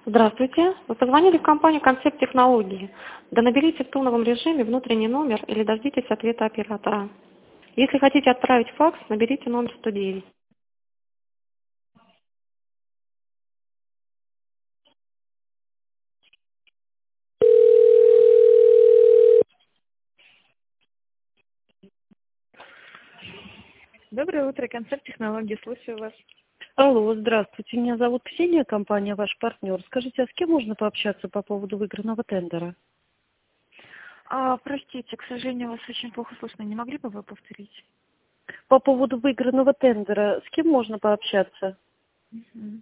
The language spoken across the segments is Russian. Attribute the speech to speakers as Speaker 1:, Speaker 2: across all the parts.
Speaker 1: Здравствуйте. Вы позвонили в компанию «Концепт Технологии». Да наберите в тоновом режиме внутренний номер или дождитесь ответа оператора. Если хотите отправить факс, наберите номер 109.
Speaker 2: Доброе утро, концерт технологий, слушаю вас.
Speaker 3: Алло, здравствуйте. Меня зовут Ксения, компания «Ваш партнер». Скажите, а с кем можно пообщаться по поводу выигранного тендера?
Speaker 2: Простите, к сожалению, вас очень плохо слышно. Не могли бы вы повторить?
Speaker 3: По поводу выигранного тендера, с кем можно пообщаться?
Speaker 2: Мгм.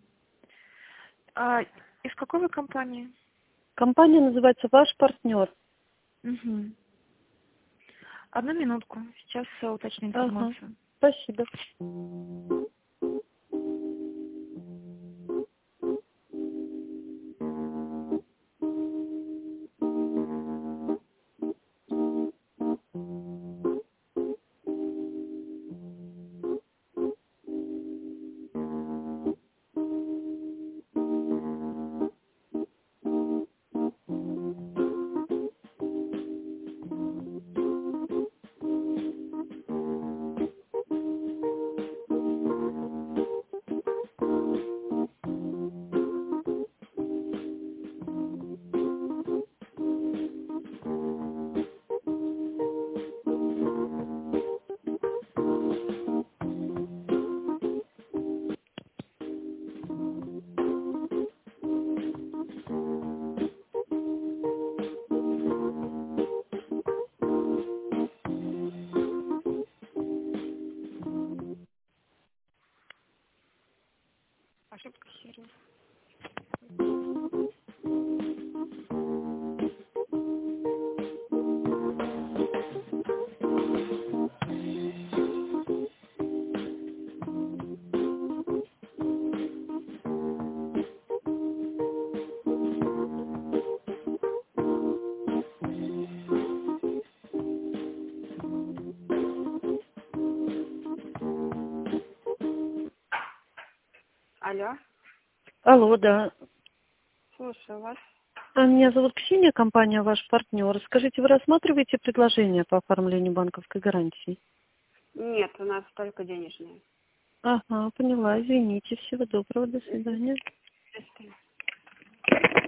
Speaker 2: Из какой вы компании?
Speaker 3: Компания называется «Ваш партнер».
Speaker 2: Мгм. Одну минутку, сейчас уточню
Speaker 3: Ага,
Speaker 2: информацию.
Speaker 3: спасибо.
Speaker 2: Ошибка серии. Алло,
Speaker 3: Алло, да.
Speaker 2: слушаю вас.
Speaker 3: Меня зовут Ксения, компания «Ваш партнер». Скажите, вы рассматриваете предложение по оформлению банковской гарантии?
Speaker 1: Нет, у нас только денежные.
Speaker 3: Ага, поняла, извините. Всего доброго, до свидания.